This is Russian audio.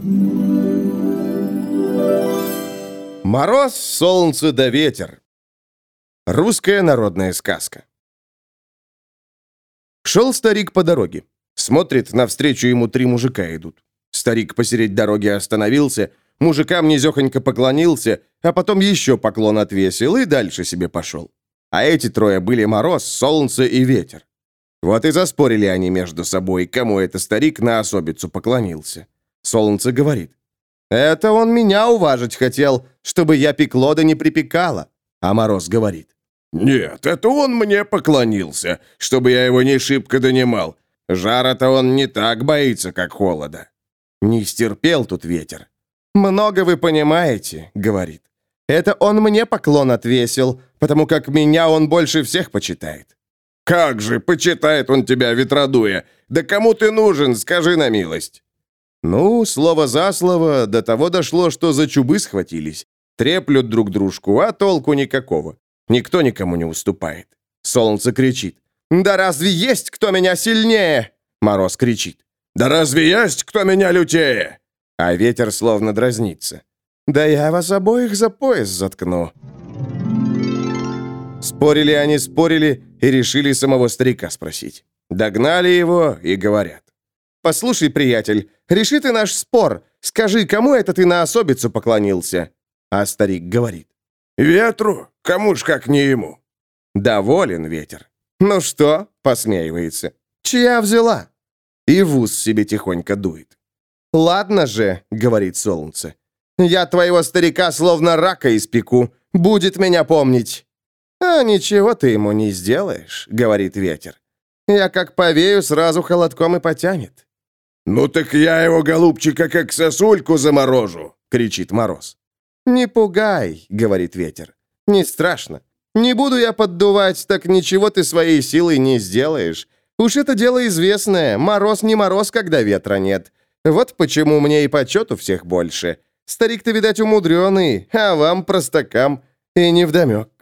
Мороз, солнце да ветер. Русская народная сказка. Шел старик по дороге. Смотрит, навстречу ему 3 мужика идут. Старик посередь дороги остановился, мужикам низехонько поклонился, а потом еще поклон отвесил и дальше себе пошел. А эти 3 были Мороз, солнце и ветер. Вот и заспорили они между собой, кому это старик на особицу поклонился. Солнце говорит: «Это он меня уважить хотел, чтобы я пекло да не припекала». А Мороз говорит: «Нет, это он мне поклонился, чтобы я его не шибко донимал. Жара-то он не так боится, как холода». Не стерпел тут ветер. «Много вы понимаете», — говорит. «Это он мне поклон отвесил, потому как меня он больше всех почитает». «Как же, почитает он тебя, ветродуя! Да кому ты нужен, скажи на милость!» Ну, слово за слово, до того дошло, что за чубы схватились. Треплют друг дружку, а толку никакого. Никто никому не уступает. Солнце кричит: «Да разве есть кто меня сильнее?» Мороз кричит: «Да разве есть кто меня лютее?» А ветер словно дразнится: «Да я вас обоих за пояс заткну». Спорили они, спорили, и решили самого старика спросить. Догнали его и говорят: «Послушай, приятель, реши ты наш спор. Скажи, кому это ты на особицу поклонился?» А старик говорит: «Ветру? Кому ж как не ему?» Доволен ветер. «Ну что?» — посмеивается. «Чья взяла?» И в ус себе тихонько дует. «Ладно же», — говорит солнце, «я твоего старика словно рака испеку. Будет меня помнить». «А ничего ты ему не сделаешь», — говорит ветер. «Я как повею, сразу холодком и потянет». «Ну так я его, голубчика, как сосульку заморожу», — кричит Мороз. «Не пугай», — говорит ветер. «Не страшно. Не буду я поддувать, так ничего ты своей силой не сделаешь. Уж это дело известное. Мороз не мороз, когда ветра нет. Вот почему мне и почет у всех больше. Старик-то, видать, умудренный, а вам, простакам, и невдомек».